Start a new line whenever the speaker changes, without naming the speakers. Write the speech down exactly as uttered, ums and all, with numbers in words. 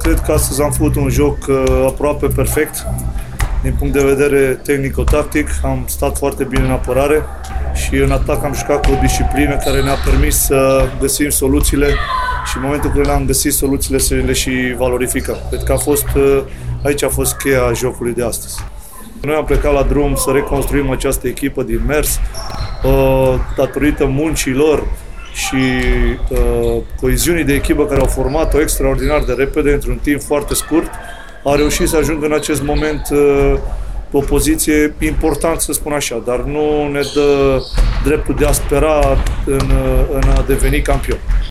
cred că astăzi am făcut un joc aproape perfect din punct de vedere tehnico-tactic. Am stat foarte bine în apărare și în atac am jucat cu o disciplină care ne-a permis să găsim soluțiile și în momentul în care le-am găsit soluțiile să le și valorificăm. Cred că a fost, aici a fost cheia jocului de astăzi. Noi am plecat la drum să reconstruim această echipă din mers, datorită muncii lor și uh, coeziunii de echipă care au format-o extraordinar de repede, într-un timp foarte scurt, a reușit să ajungă în acest moment uh, pe o poziție importantă, să spun așa, dar nu ne dă dreptul de a spera în, în a deveni campion.